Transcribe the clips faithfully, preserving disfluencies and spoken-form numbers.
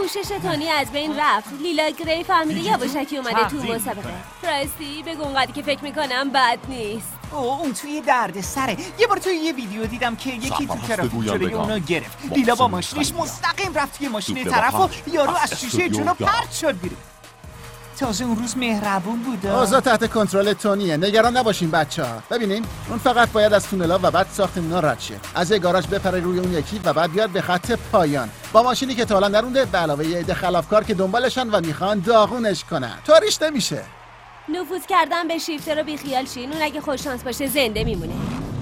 کوشش تونی از بین رفت. لیلا گری فهمیده یواشکی اومده تو مسابقه. راستی بگو اونقدری که فکر میکنم بد نیست. اوه اون توی درد سره. یه بار توی یه ویدیو دیدم که یکی تو ترافیک جلوی اونو گرفت. لیلا با ماشینش مستقیم رفت توی ماشین طرف و یارو از شیشه جلو پرت شد بیرون. تازه اون روز مهربون بود. اوضاع تحت کنترل تونیه. نگران نباشین بچه‌ها. ببینین اون فقط باید از تونلا و بعد ساختمونا رد شه. از یه گاراژ بپره روی اون یکی و بعد بیاد به خط پایان. با ماشینی که تا حالا نرونده به علاوه یه عده خلافکار که دنبالشن و میخوان داغونش کنن. طوریش نمیشه. نفوذ کردن به شیفته رو بیخیال شین. اون اگه خوش شانس باشه زنده میمونه.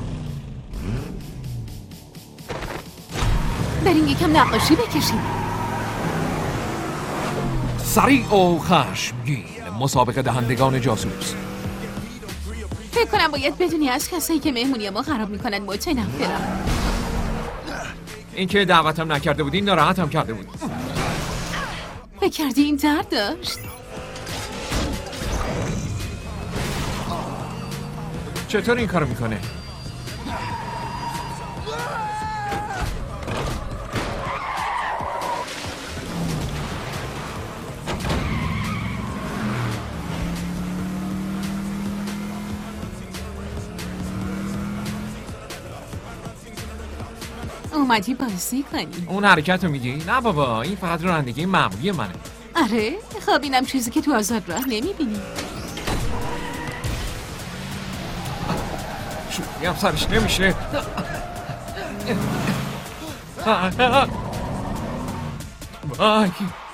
بریم یکم نقاشی بکشیم. سریع و خشمگین مسابقه دهندگان جاسوس. فکر کنم باید بدونی از کسایی که مهمونی ما خراب میکنن متنفرم. این که دعوتم نکرده بودین ناراحتم کرده بود. فکر کردی این درد داشت؟ چطور این کارو میکنه؟ اومدی بازی کنی؟ اون حرکت رو میگی؟ نه بابا این فقط رانندگی معمولی منه. آره؟ خب اینم چیزی که تو آزاد راه نمیبینی. شوری هم سرش نمیشه. وای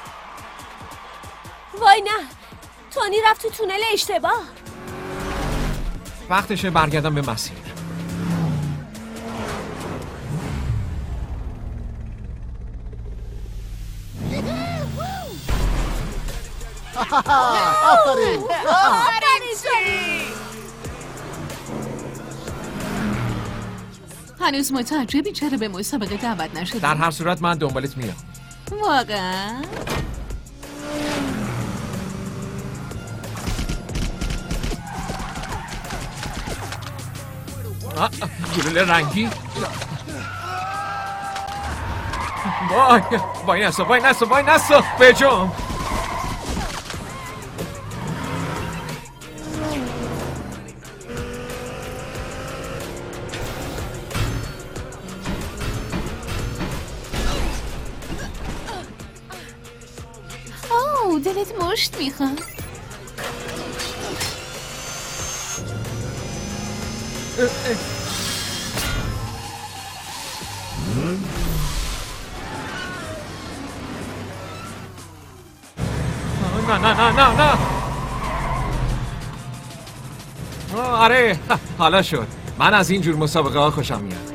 وای نه، تونی رفت تو تونل اشتباه. وقتشه برگردم به مسیر. آفرین. هنوز متعجبی چرا به مسابقه دعوت نشدی؟ در هر صورت من دنبالت میام. واقعا؟ گلوله رنگی. وای وای نسا وای نسا وای نسا بجام. اوه دلت مشت میخواد. نه نه نه نه نه. آره حالا شد. من از این جور مسابقه ها خوشم میاد.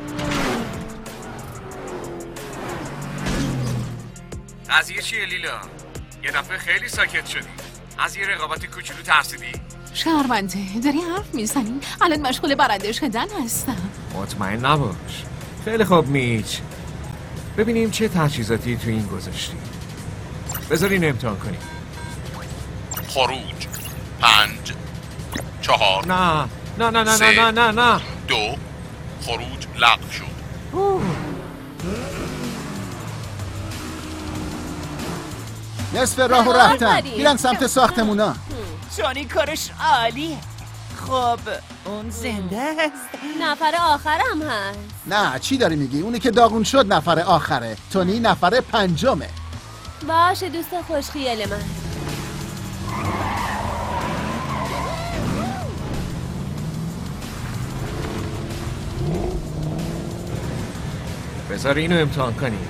قضیه چیه لیلا؟ یه دفعه خیلی ساکت شدی. از یه رقابت کوچولو ترسیدی؟ شرمنده داری حرف میزنی؟ الان مشغول برنده شدن هستم. مطمئن نباش. خیلی خوب میچ. ببینیم چه تجهیزاتی تو این گذاشتی. بذارین امتحان کنیم. خروج پنج چهار نه نه نه نه نه نه نه دو خروج لغو شد. نصف راه و رفتن. میرن سمت ساختمونا. جانی کارش عالیه. خب اون زنده است؟ نفر آخرم هست. نه چی داری میگی؟ اونی که داغون شد نفر آخره. تونی نفر پنجمه. باشه دوست خوشخیال من. بذار اینو امتحان کنیم.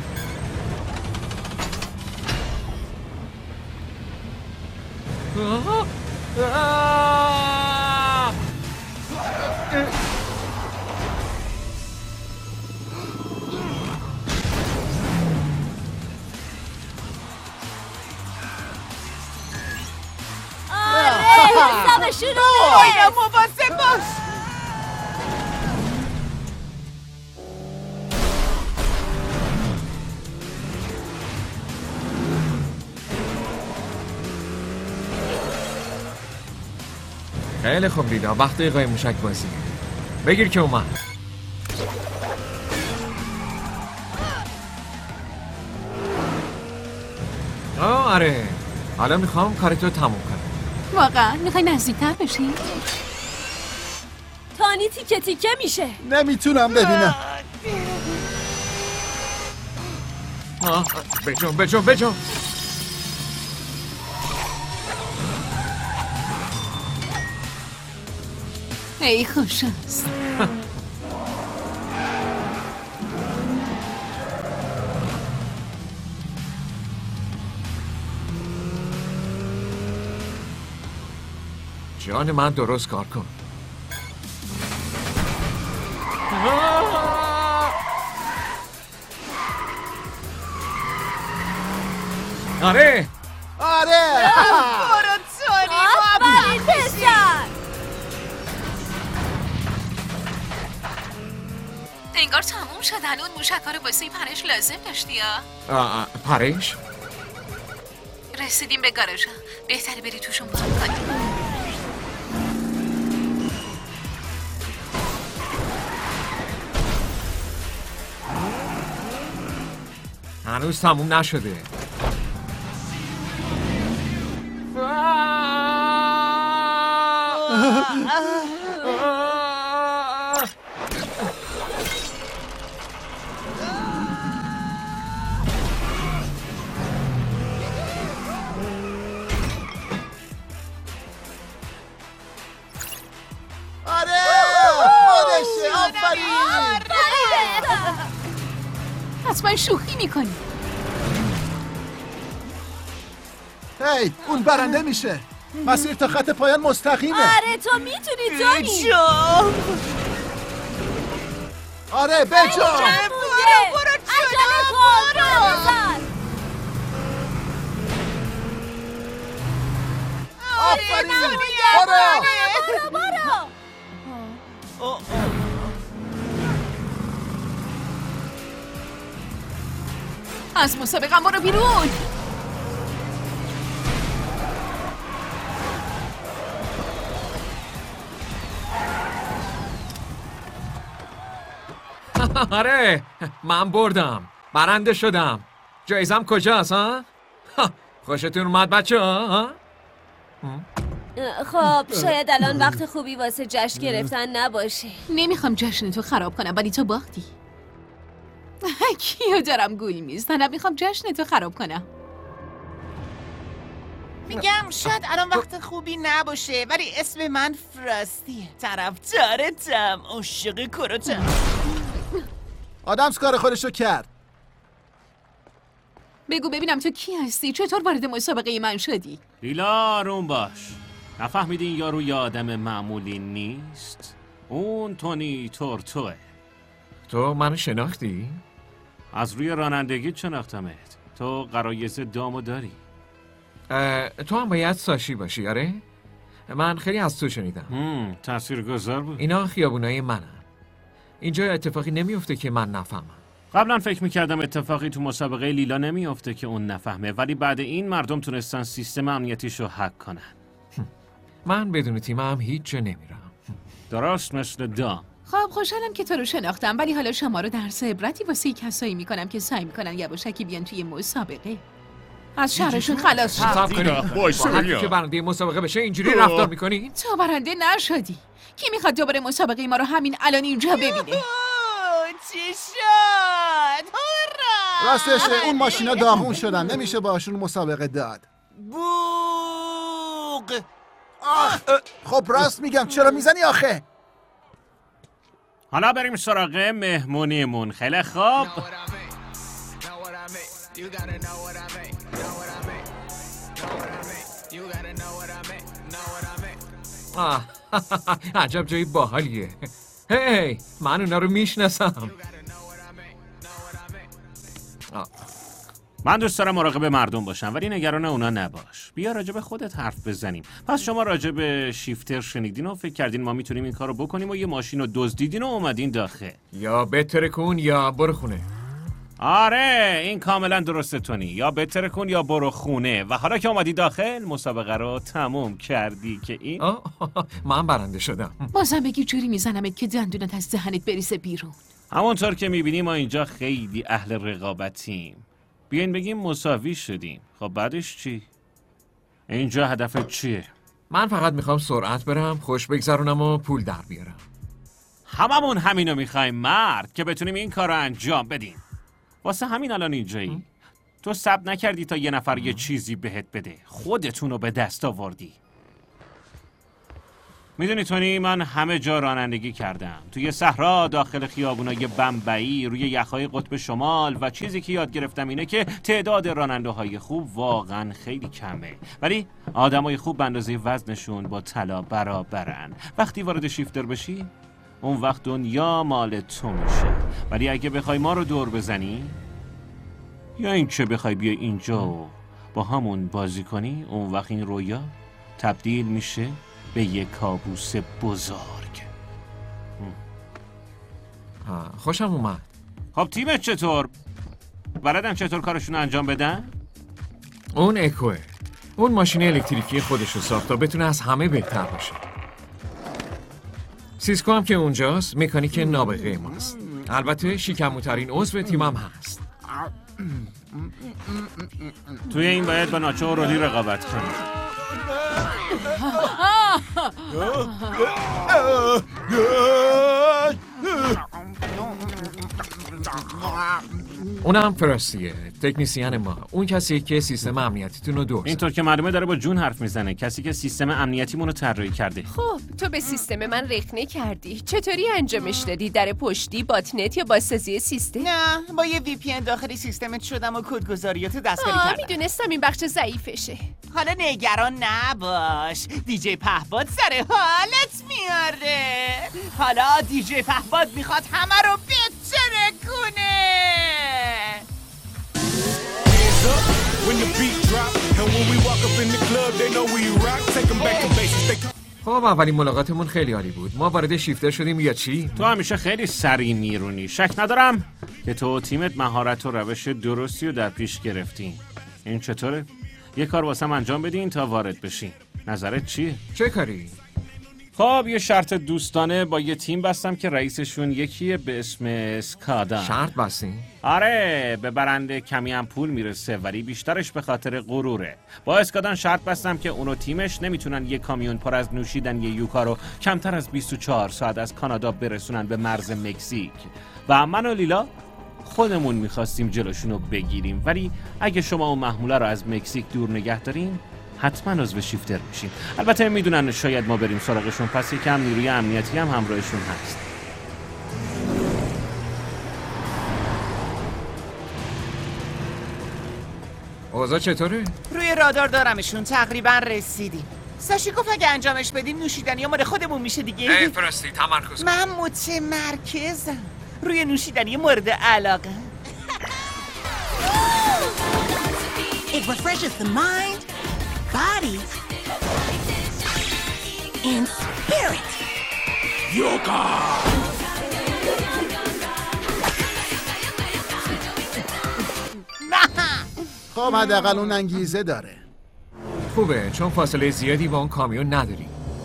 آه. آه. آره حسابشون رو باید مواظب باش. خیلی خوب لیلا وقت قایم موشک بازی. بگیر که اومد. آره، حالا میخوام کارتو تموم کنم. واقعا میخوای نزدیکتر بشی؟ تانی تیکه تیکه میشه. نمیتونم ببینم. آه، بجون بجون بجون. ای خوش است. جان من درست کار کن. آره آره برو تونی آفرین پسر. انگار تموم شدن. اون موشک‌ها رو واسه پرش لازم داشتی یا؟ آه، پرش؟ رسیدیم به گاراژا. بهتره بری توشون پارک کنی. هنوز تموم نشده. آره خودشه. آفرین. حتما شوخی میکنی. هی اون برنده میشه. مسیر تا خط پایان مستقیمه. آره تو میتونی تونی. آره بجا. برو برو عجله کن. برو آفرین. برو برو. برو برو. از مسابقه برو بیرون. آره من بردم، برنده شدم. جایزم کجاست ها؟ خوشتون اومد بچه ها؟ خب شاید الان وقت خوبی واسه جشن گرفتن نباشه. نمیخوام جشن تو خراب کنم ولی تو باختی. کیو دارم گول میزنم؟ میخوام جشن تو خراب کنم. میگم شاید الان وقت خوبی نباشه ولی اسم من فراستیه. طرفدارتم، عاشق کارتم. آدمز کار خودشو کرد. بگو ببینم تو کی هستی؟ چطور وارد مسابقه من شدی؟ لیلا آروم باش. نفهمیدی این یارو یه آدم معمولی نیست؟ اون تونی تورتوه. تو منو شناختی؟ از روی رانندگی شناختمت. تو غرایز دامو داری. تو هم باید ساشی باشی آره؟ من خیلی از تو شنیدم. هم تاثیرگذار بود. اینا خیابونای منن. اینجا اتفاقی نمیفته که من نفهمم. قبلا فکر میکردم اتفاقی تو مسابقه لیلا نمیفته که اون نفهمه، ولی بعد این مردم تونستن سیستم امنیتیشو هک کنن. من بدون تیمم هیچ جا نمیرم. درست مثل دام. خب خوشحالم که تو رو شناختم ولی حالا شما رو درس عبرتی واسه کسایی میکنم که سعی میکنن یواشکی بیان توی مسابقه. از شهرشون خلاص شد. صبر کنید. با هر که برنده مسابقه بشه اینجوری رفتار میکنی؟ تو برنده نشدی. کی میخواد دوباره مسابقه ما رو همین الان اینجا ببینه؟ چی شد؟ هورا! راستشه اون ماشینا داغون شدن، نمیشه باشون مسابقه داد. بوق. آخ خب راست میگم، چرا میزنی آخه؟ حالا بریم سراغ مهمونیمون. خیلی خوب. آه عجب جایی باحالیه. هی من اونا رو میشناسم. من دوست دارم مراقب مردم باشم ولی نگران اونا نباش. بیا راجع به خودت حرف بزنیم. پس شما راجع به شیفتر شنیدین و فکر کردین ما میتونیم این کارو بکنیم و یه ماشین رو دزدیدین و اومدین داخل. یا بهتره کن یا برو خونه. آره این کاملا درسته تونی. یا بهتره کن یا برو خونه. و حالا که اومدی داخل مسابقه رو تموم کردی که این آه من برنده شدم. بازم بگی جوری میزنمت که دندونت از دهنت بریزه بیرون. همونطور که میبینی ما اینجا خیلی اهل رقابتیم. بیاین بگیم مساوی شدیم. خب بعدش چی؟ اینجا هدفت چیه؟ من فقط میخوام سرعت برم، خوش بگذرونم و پول در بیارم. هممون همینو میخوایم مرد، که بتونیم این کار رو انجام بدیم. واسه همین الان اینجایی. تو صبر نکردی تا یه نفر یه چیزی بهت بده، خودتونو به دست آوردی. میدونی تونی، من همه جا رانندگی کردم، توی صحرا، داخل خیابونای بمبئی، روی یخهای قطب شمال، و چیزی که یاد گرفتم اینه که تعداد راننده های خوب واقعا خیلی کمه، ولی آدمای خوب به اندازه وزنشون با طلا برابرن. وقتی وارد شیفتر بشی اون وقت دنیا مال تو میشه. ولی اگه بخوای ما رو دور بزنی یا این که بخوای بیا اینجا و با همون بازی کنی، اون وقت این رویا تبدیل میشه به یک کابوس بزرگ. خوشم اومد. خب تیمت چطور؟ بلدن چطور کارشون انجام بدن؟ اون اکوه، اون ماشین الکتریکی خودشو ساخت تا بتونه از همه بهتر باشه. سیسکو هم که اونجاست، مکانیک نابغه ماست. البته شیکموترین عضو تیمم هست. توی این باید با ناچو و رولی رقابت کنی. اونم فرستیه، تکنیسیان ما، اون کسی که سیستم امنیتیتون رو دور. اینطور که معلومه داره با جون حرف میزنه، کسی که سیستم امنیتیمون رو طراحی کرده. خب تو به سیستم من رخنه کردی، چطوری انجامش دادی؟ در پشتی، باتنت یا بازسازی سیستم؟ نه، با یه وی پی ان داخلی سیستمت شدم و کدگذاریاتو دستکاری کردم. میدونستم این بخش ضعیفشه. حالا نگران نباش، دیجی پهباد سر حالت میاره. حالا دیجی پهباد میخواد همه رو بتره کنه. خب اولین ملاقاتمون خیلی عالی بود. ما وارد شیفتر شدیم یا چی؟ تو همیشه خیلی سریع میرونی. شک ندارم که تو و تیمت مهارت و روش درستی رو در پیش گرفتین. این چطوره؟ یه کار واسم انجام بدین تا وارد بشین. نظرت چیه؟ چه کاری؟ خب یه شرط دوستانه با یه تیم بستم که رئیسشون یکیه به اسم اسکادا. شرط بستین؟ آره، به برنده کمی هم پول میرسه ولی بیشترش به خاطر غروره. با اسکادان شرط بستم که اونو تیمش نمیتونن یه کامیون پر از نوشیدن یه یوکا رو کمتر از بیست و چهار ساعت از کانادا برسونن به مرز مکزیک. و من و لیلا خودمون میخواستیم جلوشونو بگیریم، ولی اگه شما اون محموله رو از مکزیک دور نگه دارین حتما عضو شیفتر میشین. البته میدونن شاید ما بریم سراغشون، پس یکم نیروی امنیتی هم همراهشون هست. اوضاع چطوره؟ روی رادار دارمشون، تقریبا رسیدیم. ساشی گفت اگه انجامش بدیم نوشیدنی مال خودمون میشه دیگه. ای فرستی تمرکز. من متمرکزم روی نوشیدنی مورد علاقه. It refreshes the mind, body, and spirit. Yoga! خب حداقل اون انگیزه داره. خوبه، چون فاصله زیادی با اون کامیون نداری.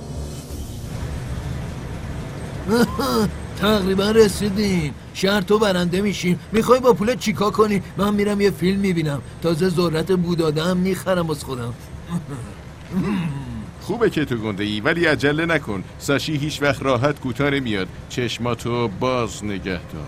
تقریبا رسیدین. شرط تو برنده میشیم. میخوای با پولت چیکار کنی؟ من میرم یه فیلم میبینم. تازه ذرت بوداده هم میخرم از خودم. خوبه که تو گنده ای، ولی عجله نکن. ساشی هیچ وقت راحت کوتاه نمیاد. چشماتو باز نگه دار.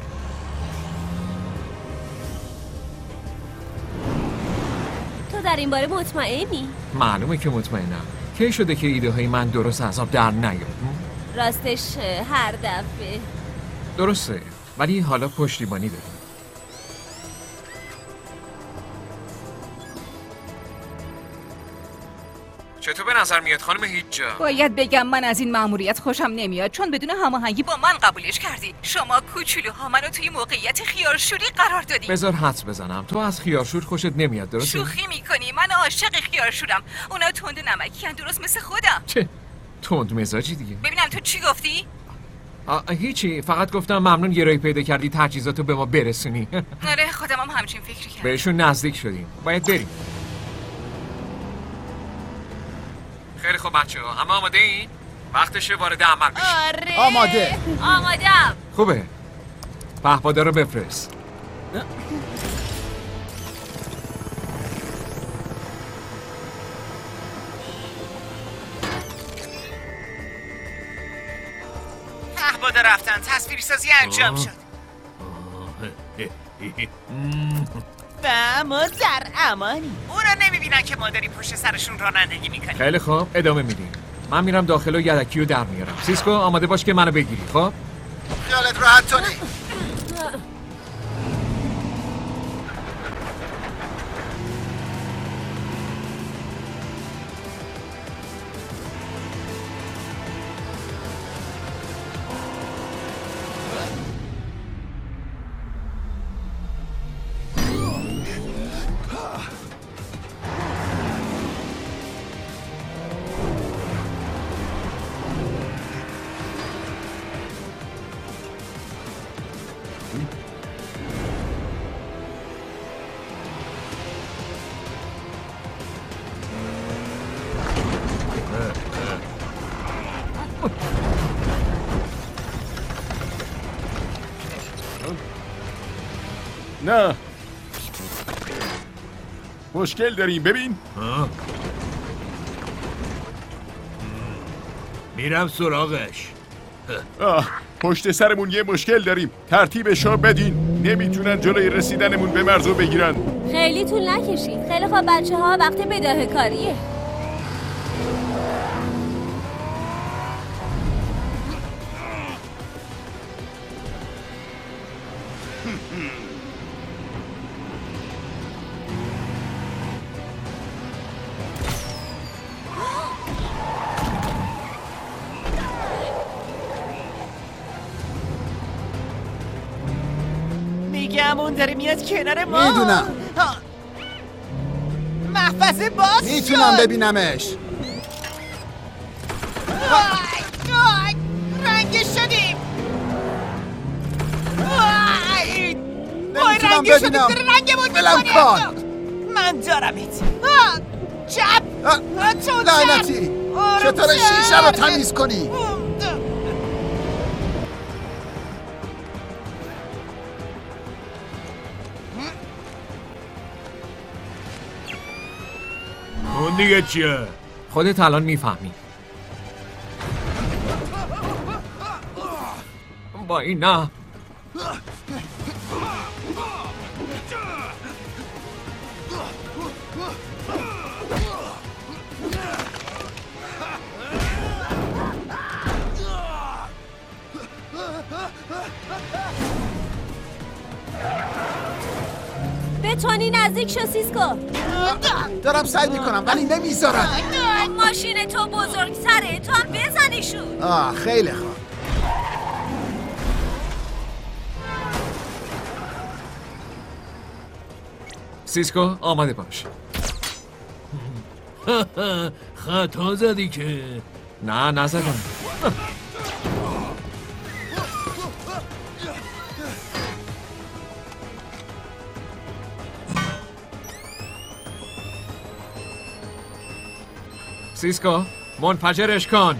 تو در این باره مطمئنی؟ معلومه که مطمئنم. کی شده که ایده های من درست از آب در نیاد؟ راستش هر دفعه. درسته، ولی حالا پشتیبانی داریم. چطور به نظر میاد خانم هیچ جا؟ باید بگم من از این مأموریت خوشم نمیاد، چون بدون هماهنگی با من قبولش کردی. شما کوچولوها منو توی موقعیت خیارشوری قرار دادی. بذار حدس بزنم، تو از خیارشور خوشت نمیاد، درسته؟ شوخی میکنی؟ من عاشق خیارشورم. اونا تند و نمکیان، درست مثل خودم. چه تند مزاجی دیگه. ببینم تو چی گفتی؟ هیچی، فقط گفتم ممنون یه راهی پیدا کردی تجهیزاتو به ما برسونی. آره خودم هم همچین فکری کردم. بهشون نزدیک شدیم، باید بریم. خیلی خوب بچه‌ها، همه آماده این؟ وقتشه وارد عمل بشیم. آره آماده. آمادم. خوبه، پهپادا رو بفرست. پهبادا رفتن، تصویری سازی انجام شد و ما در امانی. اونا نمیبینن که ما داریم پشت سرشون رانندگی میکنیم. خیلی خوب، ادامه میدیم. من میرم داخل و یدکی رو در میارم. سیسکو آماده باش که منو بگیری. خب خیالت راحت تونی. نه مشکل داریم ببین. آه. میرم سراغش. آه پشت سرمون یه مشکل داریم. ترتیبشو بدین. نمیتونن جلوی رسیدنمون به مرزو بگیرن. خیلی طول نکشید. خیلی خوب بچه ها، وقت بداهه‌کاریه. میگم داره میاد کنار ما. میدونم. محفظه باز شد. میتونم ببینمش. رنگش شدیم. نمیتونم رنگش شدیم. ببینم. داره رنگمون بلم میکنه. کن. من دارمت. چپ. تو لعنتی. چطور شیشه رو تمیز کنی؟ اون دیگه چیه؟ خودت الان میفهمی. با این نه. به تونی نزدیک شو سیسکو. دارم سعی میکنم ولی نمیذارم. ماشین تو بزرگتره، تو هم بزنیشون. آه خیلی خوب. سیسکو آماده باش. خطا زدی که. نه نزدم. سیسکو منفجرش کن.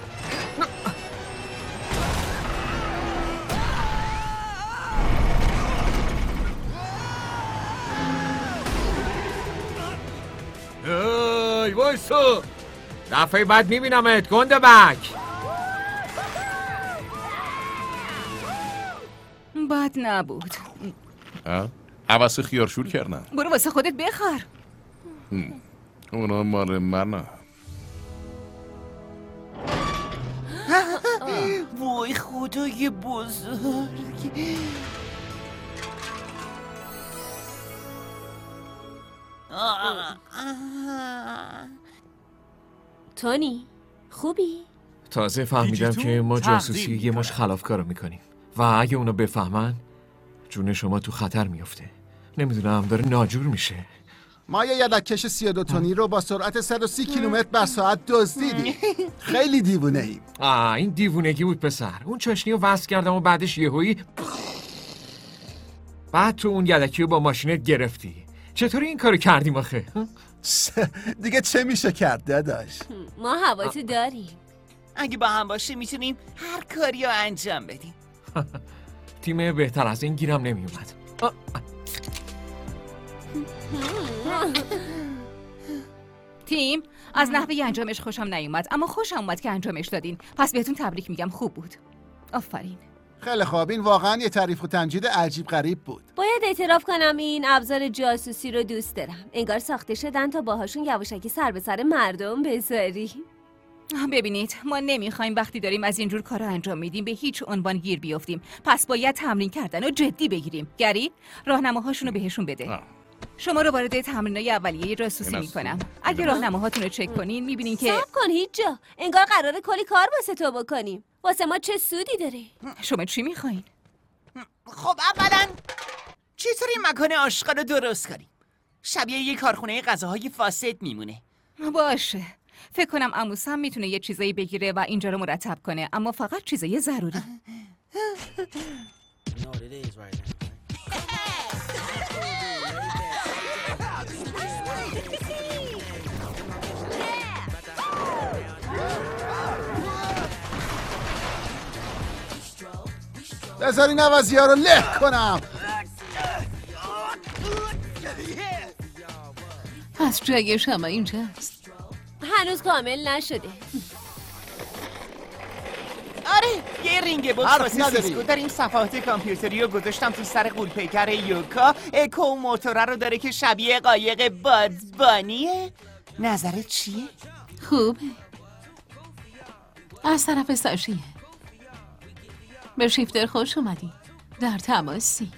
ای وایسا. دفعه بعد میبینمت گنده بک. بد نبود. عوض خیارشور کردن. برو واسه خودت بخور. اونا مال منه. وای خدای بزرگ. تونی خوبی؟ تازه فهمیدم که ما جاسوسی یه مش خلافکارو میکنیم و اگه اونا بفهمن جون شما تو خطر میفته. نمیدونم داره ناجور میشه. ما یه یدککش سی و دو تنی رو با سرعت صد و سی کیلومتر بر ساعت دزدیدیم. خیلی دیوونه ایم. آه این دیوونگی بود پسر. اون چاشنی رو وصل کردم و بعدش یهویی بعد تو اون یدکی رو با ماشینت گرفتی. چطوری این کارو کردیم آخه؟ دیگه چه میشه کرد داداش؟ ما حواسی داریم. اگه با هم باشه میتونیم هر کاری رو انجام بدیم. تیم بهتر از این گیرم نمیومد. تیم از نحوه انجامش خوشم نیومد، اما خوشم اومد که انجامش دادین. پس بهتون تبریک میگم، خوب بود. آفرین. خیلی خوب، این واقعا یه تعریف و تمجید عجیب غریب بود. باید اعتراف کنم این ابزار جاسوسی رو دوست دارم. انگار ساخته شدن تا باهاشون یواشکی سر به سر مردم بذاری. ببینید، ما نمیخوایم وقتی داریم از اینجور کارا انجام میدیم به هیچ عنوان گیر بیافتیم. پس باید تمرین کردن و جدی بگیریم. گری، راهنماهاشون رو بهشون بده. آه. شما رو وارد تمرینای اولیه جاسوسی میکنم. اگه راهنماهاتون رو چک کنین میبینین که صبر کن هیچ جا. انگار قراره کلی کار واسه تو بکنیم. واسه ما چه سودی داره؟ شما چی میخواین؟ خب اولا چطوری مکان آشغال رو درست کنیم؟ شبیه یه کارخونه غذاهای فاسد میمونه. باشه. فکر کنم عموسم میتونه یه چیزایی بگیره و اینجا رو مرتب کنه، اما فقط چیزای ضروری. بذار این عوضی ها رو له کنم. پس جای شما اینجاست. هنوز کامل نشده. آره، یه رینگ بوکس واسه سیسکو در این صفحات کامپیوتری رو گذاشتم تو سر غول‌پیکر یوکا. اکو موتوره رو داره که شبیه قایق بادز بانیه. نظرت چیه؟ خوبه. از طرف ساشیه. به شیفتر خوش اومدی. در تماسی.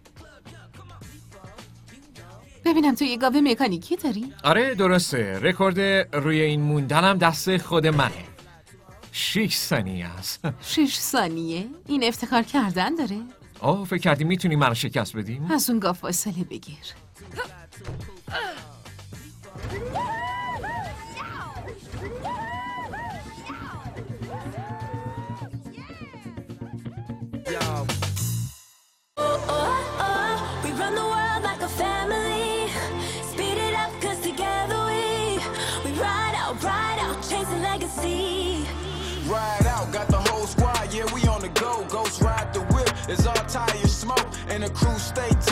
ببینم تو یه گاوه مکانیکی داری؟ آره درسته. رکورد روی این موندنم دست خود منه. شش ثانیه است. شش ثانیه؟ این افتخار کردن داره؟ آه فکر کردی میتونی منو شکست بدیم؟ از اون گاو فاصله بگیر. Ride out, got the whole squad, yeah, we on the go. Ghost ride the whip, it's all tires smoke, and the crew stay